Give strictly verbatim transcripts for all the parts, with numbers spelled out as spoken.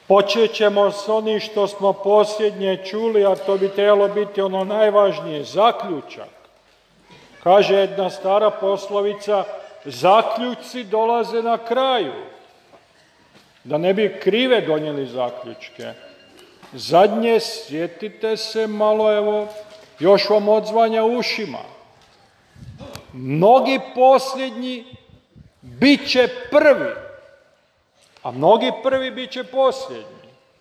Počet ćemo s onim što smo posljednje čuli, a to bi trebalo biti ono najvažnije, zaključak. Kaže jedna stara poslovica, zaključci dolaze na kraju. Da ne bi krive donijeli zaključke. Zadnje, sjetite se malo, evo, još vam odzvanja ušima. Mnogi posljednji bit će prvi, a mnogi prvi bit će posljednji.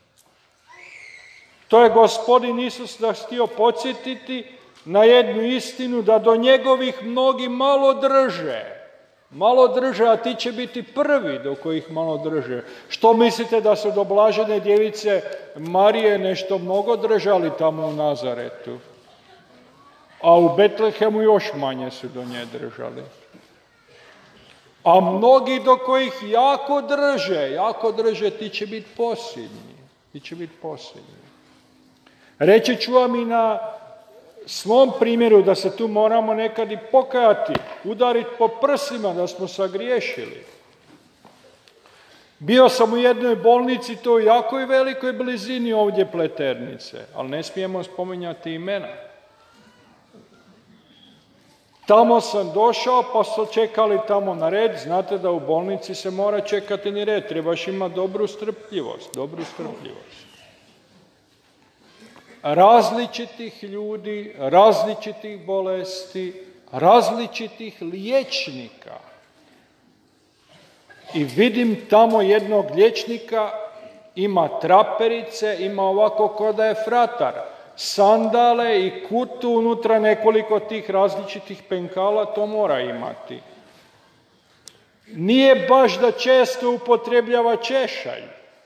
To je Gospodin Isus nas htio podsjetiti na jednu istinu, da do njegovih mnogi malo drže. Malo drže, a ti će biti prvi do kojih malo drže. Što mislite da su do blažene djevice Marije nešto mnogo držali tamo u Nazaretu? A u Betlehemu još manje su do nje držali. A mnogi do kojih jako drže, jako drže, ti će biti posljednji. Ti će biti posljednji. Reći ću vam i na svom primjeru da se tu moramo nekad i pokajati, udariti po prsima da smo sagriješili. Bio sam u jednoj bolnici, to u jakoj velikoj blizini ovdje Pleternice, ali ne smijemo spominjati imena. Tamo sam došao, pa su čekali tamo na red. Znate da u bolnici se mora čekati ni red, trebaš imati dobru strpljivost, dobru strpljivost. Različitih ljudi, različitih bolesti, različitih liječnika. I vidim tamo jednog liječnika, ima traperice, ima ovako ko da je fratar, sandale i kutu, unutra nekoliko tih različitih penkala, to mora imati. Nije baš da često upotrebljava češalj,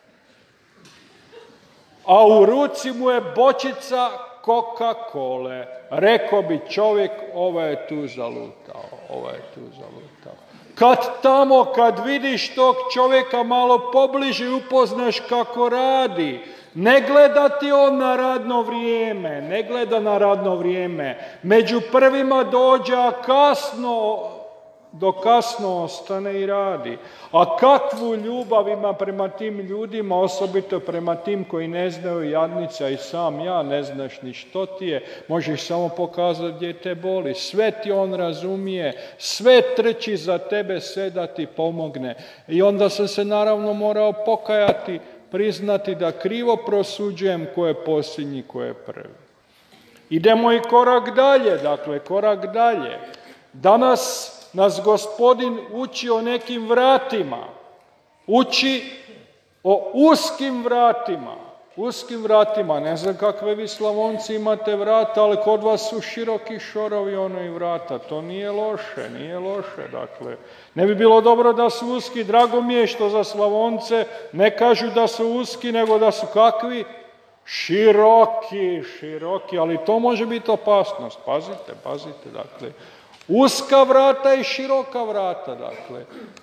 a u ruci mu je bočica Coca-Cole. Rekao bi čovjek, ovo je tu zalutao, ovo je tu zalutao. Kad tamo, kad vidiš tog čovjeka malo pobliže i upoznaš kako radi, ne gleda ti on na radno vrijeme, ne gleda na radno vrijeme. Među prvima dođe, a kasno, do kasno ostane i radi. A kakvu ljubav ima prema tim ljudima, osobito prema tim koji ne znaju, jadnica i sam ja, ne znaš ni što ti je, možeš samo pokazati gdje te boli. Sve ti on razumije, sve trči za tebe, sve da ti pomogne. I onda sam se naravno morao pokajati, priznati da krivo prosuđujem ko je posljednji, ko je prvi. Idemo i korak dalje, dakle, korak dalje. Danas nas Gospodin uči o nekim vratima. Uči o uskim vratima. Uskim vratima. Ne znam kakve vi Slavonci imate vrata, ali kod vas su široki šorovi ono i vrata. To nije loše, nije loše. Dakle, ne bi bilo dobro da su uski. Drago mi je što za Slavonce ne kažu da su uski, nego da su kakvi? Široki, široki. Ali to može biti opasnost. Pazite, pazite, dakle. Uska vrata i široka vrata, dakle.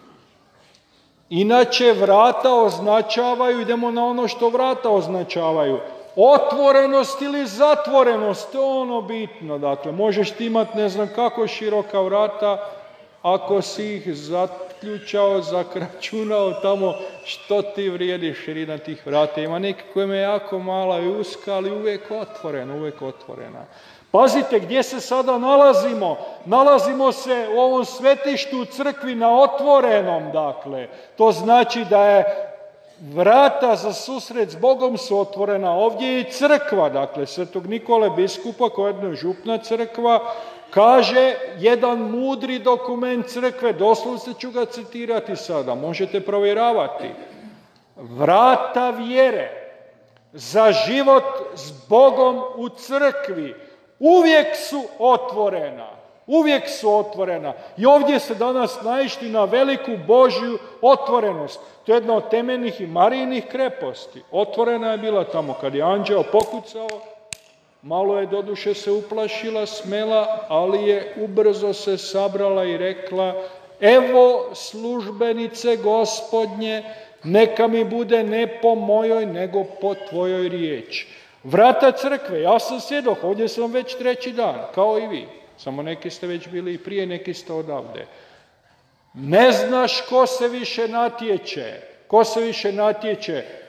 Inače, vrata označavaju, idemo na ono što vrata označavaju, otvorenost ili zatvorenost, to je ono bitno, dakle. Možeš ti imati ne znam kako široka vrata, ako si ih zaključao, zakračunao tamo, što ti vrijedi širina tih vrata. Ima neki kojima je jako mala i uska, ali uvijek otvorena, uvijek otvorena. Pazite, gdje se sada nalazimo? Nalazimo se u ovom svetištu u crkvi na otvorenom, dakle. To znači da je vrata za susret s Bogom su otvorena. Ovdje je i crkva, dakle, Svetog Nikole biskupa, koja je jedna župna crkva, kaže jedan mudri dokument crkve, doslovce ću ga citirati sada, možete provjeravati. Vrata vjere za život s Bogom u crkvi uvijek su otvorena, uvijek su otvorena. I ovdje se danas naišli na veliku Božju otvorenost. To je jedna od temeljnih i Marijinih kreposti. Otvorena je bila tamo kad je anđeo pokucao, malo je doduše se uplašila, smela, ali je ubrzo se sabrala i rekla: evo službenice Gospodnje, neka mi bude ne po mojoj, nego po tvojoj riječi. Vrata crkve, ja sam svjedok, ovdje sam već treći dan, kao i vi. Samo neki ste već bili i prije, neki ste odavde. Ne znaš ko se više natječe, ko se više natječe,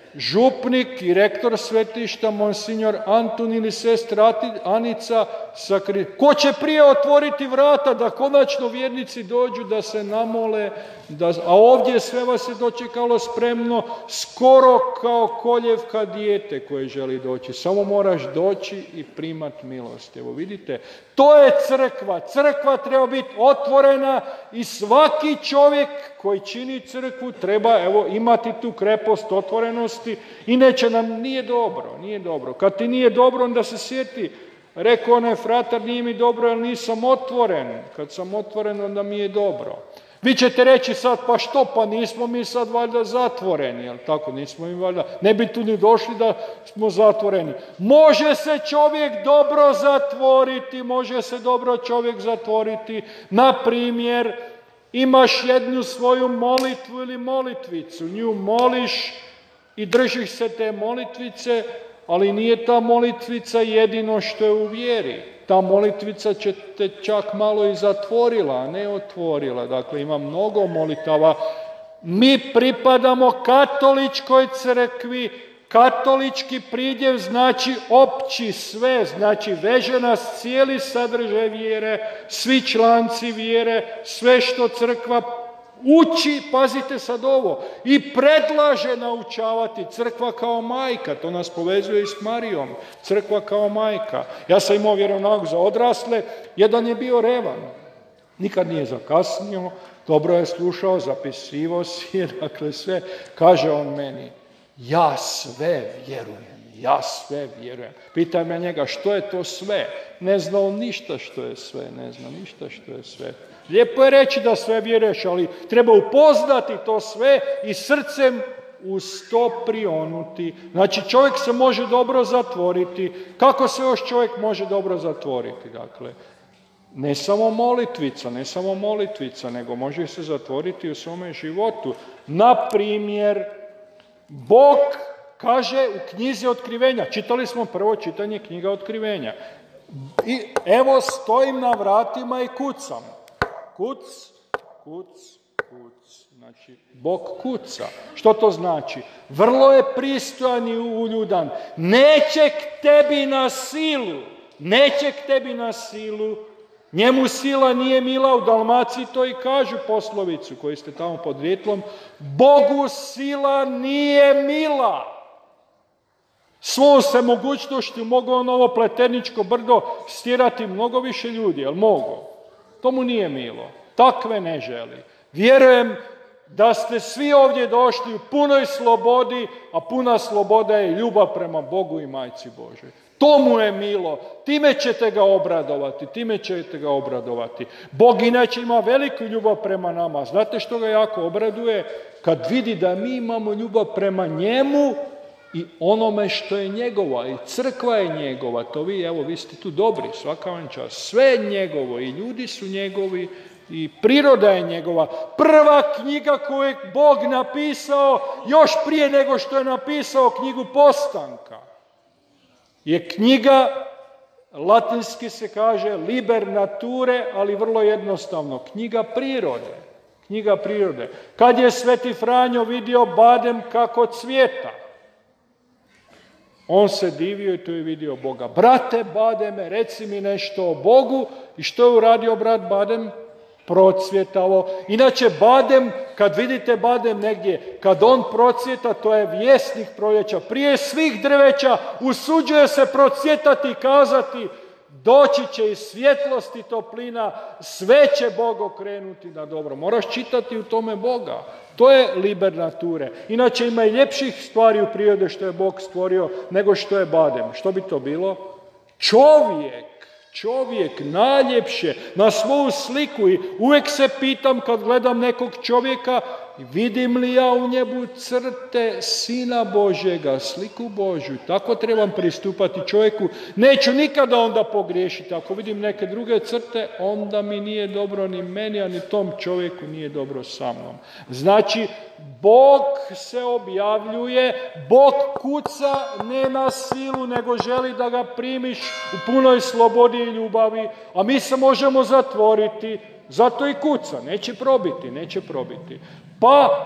župnik i rektor svetišta, monsignor Antun ili sestra Anica, sakri... ko će prije otvoriti vrata da konačno vjernici dođu, da se namole, da... a ovdje sve vas je dočekalo spremno, skoro kao koljevka dijete koje želi doći. Samo moraš doći i primat milost. Evo vidite, to je crkva. Crkva treba biti otvorena i svaki čovjek koji čini crkvu treba evo imati tu krepost otvorenosti, inače nam nije dobro, nije dobro. Kad ti nije dobro, onda se sjeti, rekao onaj fratar, nije mi dobro jer nisam otvoren. Kad sam otvoren, onda mi je dobro. Vi ćete reći sad, pa što, pa nismo mi sad valjda zatvoreni, jel tako, nismo mi valjda, ne bi tu ni došli da smo zatvoreni. Može se čovjek dobro zatvoriti, može se dobro čovjek zatvoriti, na primjer, imaš jednu svoju molitvu ili molitvicu, nju moliš i držiš se te molitvice, ali nije ta molitvica jedino što je u vjeri. Ta molitvica će te čak malo i zatvorila, a ne otvorila. Dakle, ima mnogo molitava. Mi pripadamo katoličkoj crkvi. Katolički pridjev znači opći, sve, znači veže nas cijeli sadržaj vjere, svi članci vjere, sve što crkva uči, pazite sad ovo, i predlaže naučavati. Crkva kao majka, to nas povezuje i s Marijom, crkva kao majka. Ja sam imao vjeronauk za odrasle, jedan je bio revan, nikad nije zakasnio, dobro je slušao, zapisivo si je, dakle sve, kaže on meni, ja sve vjerujem, ja sve vjerujem. Pitaj me njega, što je to sve? Ne zna on ništa što je sve, ne zna ništa što je sve. Lijepo je reći da sve vjeruješ, ali treba upoznati to sve i srcem uz to prionuti. Znači čovjek se može dobro zatvoriti. Kako se još čovjek može dobro zatvoriti? Dakle, ne samo molitvica, ne samo molitvica, nego može se zatvoriti u svome životu. Na primjer, Bog kaže u knjizi Otkrivenja, čitali smo prvo čitanje knjiga Otkrivenja, i evo stojim na vratima i kucam. Kuc, kuc, kuc. Znači, Bog kuca. Što to znači? Vrlo je pristojan i uljudan. Neće k tebi na silu. Neće k tebi na silu. Njemu sila nije mila, u Dalmaciji to i kažu poslovicu koji ste tamo podrijetlom. Bogu sila nije mila. Svojom se mogućnošću mogu on ovo Pleterničko brdo stirati mnogo više ljudi, jel mogu? To mu nije milo. Takve ne želi. Vjerujem da ste svi ovdje došli u punoj slobodi, a puna sloboda je ljubav prema Bogu i Majci Božoj. To mu je milo. Time ćete ga obradovati. Time ćete ga obradovati. Bog inače ima veliku ljubav prema nama. Znate što ga jako obraduje? Kad vidi da mi imamo ljubav prema njemu i onome što je njegova. I crkva je njegova. To vi, evo, vi ste tu dobri, svaka vam čast. Sve je njegovo i ljudi su njegovi i priroda je njegova. Prva knjiga koju je Bog napisao, još prije nego što je napisao knjigu Postanka, je knjiga, latinski se kaže liber nature, ali vrlo jednostavno, knjiga prirode. Knjiga prirode. Kad je Sveti Franjo vidio badem kako cvjeta, on se divio i tu je vidio Boga. Brate Bademe, reci mi nešto o Bogu. I što je uradio brat Badem? Procvjetavo. Inače, badem, kad vidite badem negdje, kad on procvjeta, to je vjesnik proljeća. Prije svih drveća usuđuje se procvjetati i kazati, doći će iz svjetlosti toplina, sve će Bog okrenuti na dobro. Moraš čitati u tome Boga. To je liber nature. Inače, ima i ljepših stvari u prirodi što je Bog stvorio nego što je badem. Što bi to bilo? Čovjek. Čovjek, najljepše, na svoju sliku. I uvijek se pitam kad gledam nekog čovjeka, vidim li ja u njemu crte Sina Božjega, sliku Božju. Tako trebam pristupati čovjeku. Neću nikada onda pogriješiti. Ako vidim neke druge crte, onda mi nije dobro ni meni, a ni tom čovjeku nije dobro sa mnom. Znači, Bog se objavljuje, Bog kuca ne na silu, nego želi da ga primiš u punoj slobodi i ljubavi, a mi se možemo zatvoriti, zato i kuca, neće probiti, neće probiti. Pa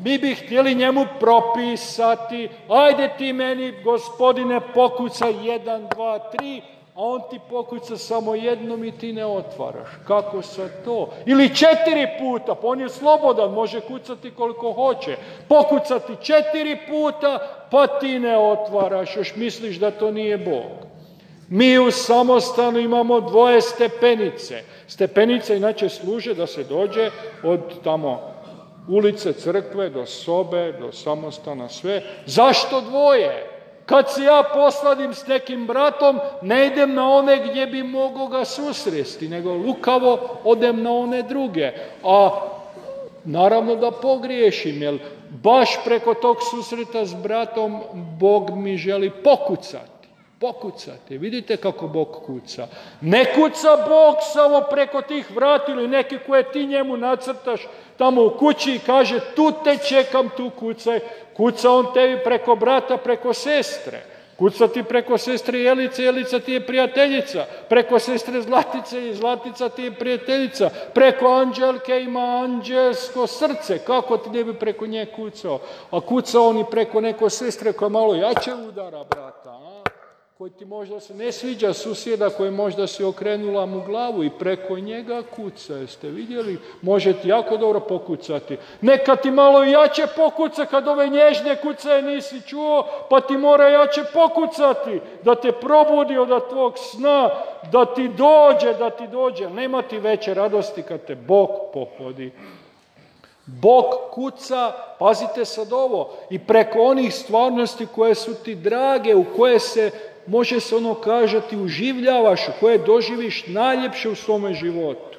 Mi bi htjeli njemu propisati, ajde ti meni, gospodine, pokucaj jedan, dva, tri, a on ti pokuca samo jednom i ti ne otvaraš. Kako sad to? Ili četiri puta, pa on je slobodan, može kucati koliko hoće. Pokucati četiri puta, pa ti ne otvaraš, još misliš da to nije Bog. Mi u samostanu imamo dvoje stepenice. Stepenice inače služe da se dođe od tamo ulice, crkve, do sobe, do samostana, sve. Zašto dvoje? Kad se ja posvadim s nekim bratom, ne idem na one gdje bi mogao ga susresti, nego lukavo odem na one druge. A naravno da pogriješim, jer baš preko tog susreta s bratom Bog mi želi pokucati. Pokucati. Vidite kako Bog kuca. Ne kuca Bog samo preko tih vrata ili neki koje ti njemu nacrtaš tamo u kući i kaže tu te čekam, tu kucaj. Kuca on tebi preko brata, preko sestre. Kuca ti preko sestre Jelice, Jelica ti je prijateljica. Preko sestre Zlatice i Zlatica ti je prijateljica. Preko Anđelke ima anđelsko srce. Kako ti ne bi preko nje kucao? A kuca on i preko neko sestre koja malo jače udara brata, a? Koji ti možda se ne sviđa, susjeda koji možda si okrenula mu glavu i preko njega kuca. Jeste vidjeli? Može ti jako dobro pokucati. Neka ti malo jače pokuca kad ove nježne kucaje nisi čuo, pa ti mora jače pokucati da te probudi od tvog sna, da ti dođe, da ti dođe. Nema ti veće radosti kad te Bog pohodi. Bog kuca, pazite sad ovo, i preko onih stvarnosti koje su ti drage, u koje se, može se ono kažati, uživljavaš, u koje doživiš najljepše u svome životu.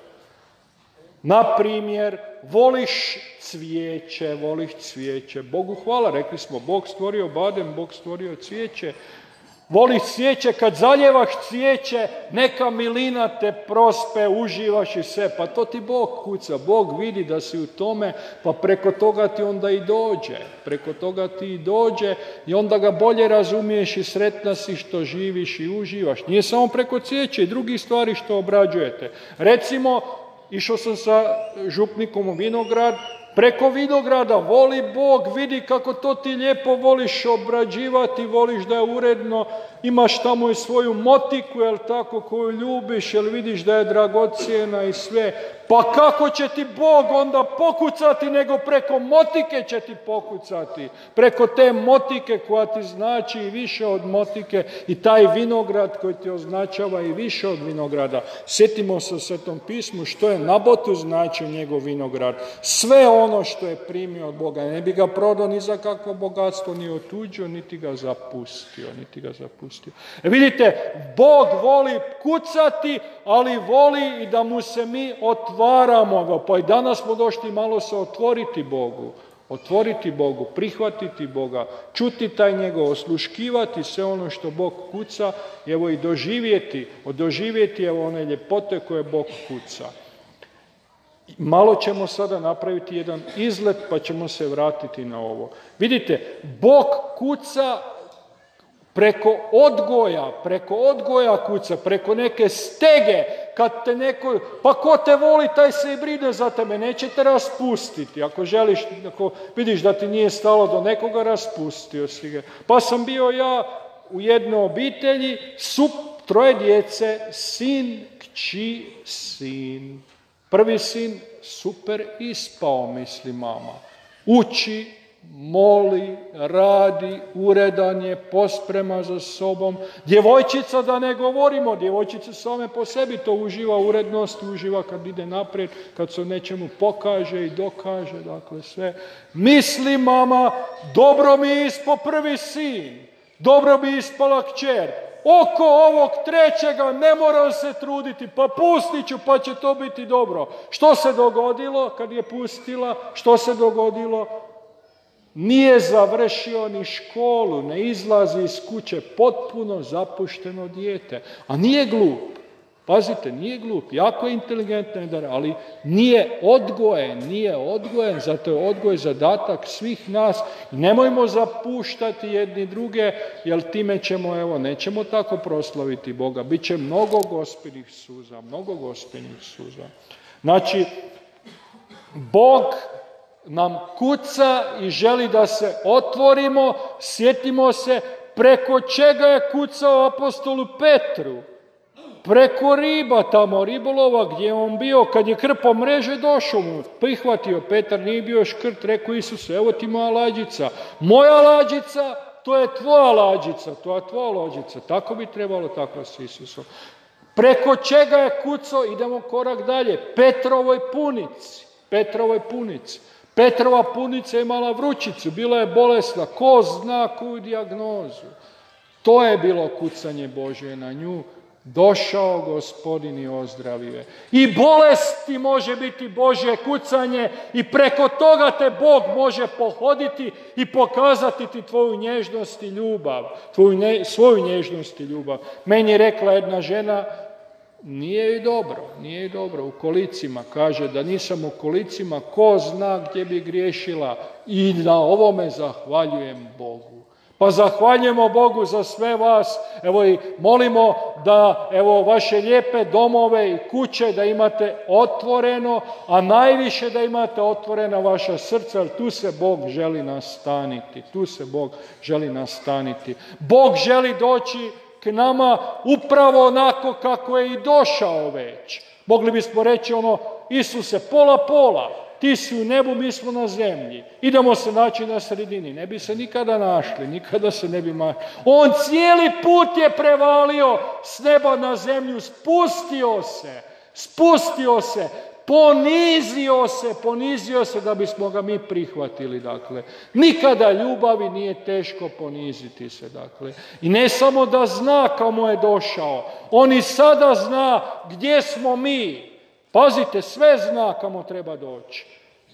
Na primjer, voliš cvijeće, voliš cvijeće. Bogu hvala, rekli smo, Bog stvorio badem, Bog stvorio cvijeće. Voliš cvijeće, kad zaljevaš cvijeće, neka milina te prospe, uživaš i sve. Pa to ti Bog kuca. Bog vidi da si u tome, pa preko toga ti onda i dođe. Preko toga ti i dođe i onda ga bolje razumiješ i sretna si što živiš i uživaš. Nije samo preko cvijeća i drugih stvari što obrađujete. Recimo, išao sam sa župnikom u vinograd, preko vinograda voli Bog, vidi kako to ti lijepo voliš obrađivati, voliš da je uredno, imaš tamo i svoju motiku, jel tako, koju ljubiš, jel vidiš da je dragocjena i sve. Pa kako će ti Bog onda pokucati, nego preko motike će ti pokucati. Preko te motike koja ti znači i više od motike i taj vinograd koji ti označava i više od vinograda. Sjetimo se u Svetom pismu što je Nabotu značio njegov vinograd. Sve ono što je primio od Boga. Ne bi ga prodao ni za kakvo bogatstvo, ni otuđio, niti ga zapustio. Niti ga zapustio. E vidite, Bog voli kucati, ali voli i da mu se mi otvaramo ga. Pa i danas smo došli malo se otvoriti Bogu. Otvoriti Bogu, prihvatiti Boga, čuti taj njegov, osluškivati sve ono što Bog kuca, evo i doživjeti, doživjeti evo one ljepote koje Bog kuca. Malo ćemo sada napraviti jedan izlet, pa ćemo se vratiti na ovo. Vidite, Bog kuca preko odgoja, preko odgoja kuca, preko neke stege, kad te neko, pa ko te voli, taj se i brine za tebe, neće te raspustiti. Ako želiš, ako vidiš da ti nije stalo do nekoga, raspustio si ga. Pa sam bio ja u jednoj obitelji, sup, troje djece, sin, kći, sin. Prvi sin, super ispao, misli mama. Uči, moli, radi, uredan je, posprema za sobom. Djevojčica, da ne govorimo, djevojčica same po sebi to uživa urednost, uživa kad ide naprijed, kad se nečemu pokaže i dokaže, dakle sve. Misli mama, dobro mi je ispao prvi sin, dobro mi je ispala kćer. Oko ovog trećega ne moram se truditi, pa pustit ću, pa će to biti dobro. Što se dogodilo kad je pustila? Što se dogodilo? Nije završio ni školu, ne izlazi iz kuće, potpuno zapušteno dijete. A nije glup, pazite, nije glup, jako je inteligentan, ali nije odgojen, nije odgojen, zato je odgoj zadatak svih nas. Nemojmo zapuštati jedni druge, jer time ćemo, evo, nećemo tako proslaviti Boga. Biće mnogo gospelih suza, mnogo gospelih suza. Znači, Bog nam kuca i želi da se otvorimo. Sjetimo se preko čega je kucao apostolu Petru. Preko riba tamo, ribolova gdje je on bio, kad je krpao mreže, došao mu, prihvatio. Petar nije bio škrt, rekao Isuse, evo ti moja lađica. Moja lađica, to je tvoja lađica, to je tvoja lađica. Tako bi trebalo, tako s Isusom. Preko čega je kucao, idemo korak dalje, Petrovoj punici. Petrovoj punici. Petrova punica je imala vrućicu, bila je bolesna, ko zna koju dijagnozu. To je bilo kucanje Božje na nju. Došao Gospodin i ozdravio je. I bolesti može biti Božje kucanje i preko toga te Bog može pohoditi i pokazati ti tvoju nježnost i ljubav. Tvoju ne, svoju nježnost i ljubav. Meni je rekla jedna žena, nije joj dobro, nije joj dobro u kolicima. Kaže da nisam u kolicima, ko zna gdje bi griješila. I na ovome zahvaljujem Bogu. Pa zahvaljujemo Bogu za sve vas, evo i molimo da evo vaše lijepe domove i kuće da imate otvoreno, a najviše da imate otvorena vaša srca, jer tu se Bog želi nastaniti, tu se Bog želi nastaniti. Bog želi doći k nama upravo onako kako je i došao već. Mogli bismo reći ono, Isuse, pola pola. Ti si u nebu, mi smo na zemlji. Idemo se naći na sredini. Ne bi se nikada našli, nikada se ne bi našli. On cijeli put je prevalio s neba na zemlju, spustio se, spustio se, ponizio se, ponizio se da bismo ga mi prihvatili. Dakle, nikada ljubavi nije teško poniziti se. Dakle. I ne samo da zna kamo je došao, on i sada zna gdje smo mi. Pazite, sve zna kamo treba doći.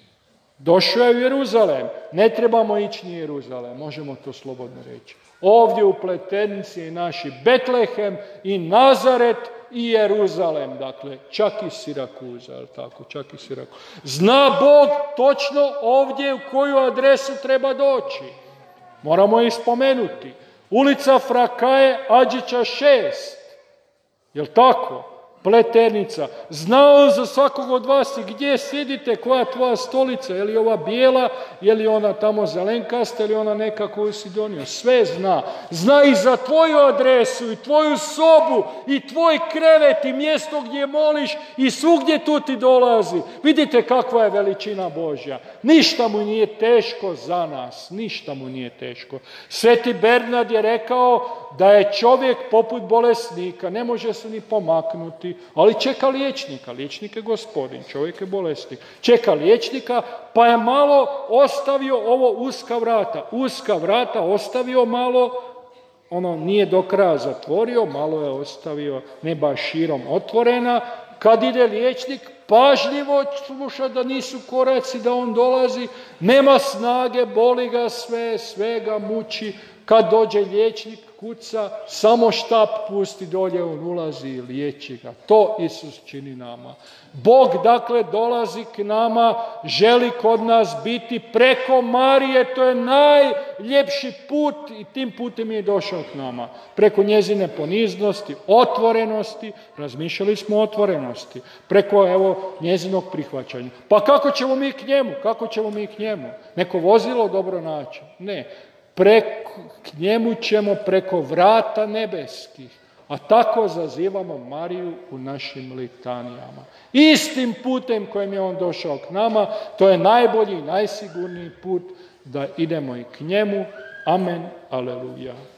Došao je u Jeruzalem. Ne trebamo ići ni Jeruzalem, možemo to slobodno reći. Ovdje u Pleternici je naši Betlehem i Nazaret i Jeruzalem. Dakle, čak i Sirakuza, je li tako? Čak i Sirakuza. Zna Bog točno ovdje u koju adresu treba doći. Moramo ih spomenuti. Ulica Frakaje, Adžića šest. Je li tako? Pleternica. Znao za svakog od vas i gdje sjedite, koja je tvoja stolica, je li ova bijela, je li ona tamo zelenkasta, je li ona neka koju si donio. Sve zna. Zna i za tvoju adresu, i tvoju sobu, i tvoj krevet, i mjesto gdje moliš, i svugdje tu ti dolazi. Vidite kakva je veličina Božja. Ništa mu nije teško za nas, ništa mu nije teško. Sveti Bernard je rekao da je čovjek poput bolesnika, ne može se ni pomaknuti, ali čeka liječnika. Liječnik je Gospodin, čovjek je bolesnik. Čeka liječnika, pa je malo ostavio ovo uska vrata. Uska vrata ostavio malo, ono nije do kraja zatvorio, malo je ostavio, ne baš širom otvorena. Kad ide liječnik, pažljivo sluša da nisu koraci, da on dolazi, nema snage, boli ga sve, sve ga muči. Kad dođe liječnik, kuca, samo štap pusti dolje, on ulazi i liječi ga. To Isus čini nama. Bog, dakle, dolazi k nama, želi kod nas biti preko Marije, to je najljepši put i tim putem je došao k nama. Preko njezine poniznosti, otvorenosti, razmišljali smo o otvorenosti, preko, evo, njezinog prihvaćanja. Pa kako ćemo mi k njemu? Kako ćemo mi k njemu? Neko vozilo dobro naći? Ne. Preko, k njemu ćemo preko vrata nebeskih, a tako zazivamo Mariju u našim litanijama. Istim putem kojim je on došao k nama, to je najbolji i najsigurniji put da idemo i k njemu. Amen, aleluja.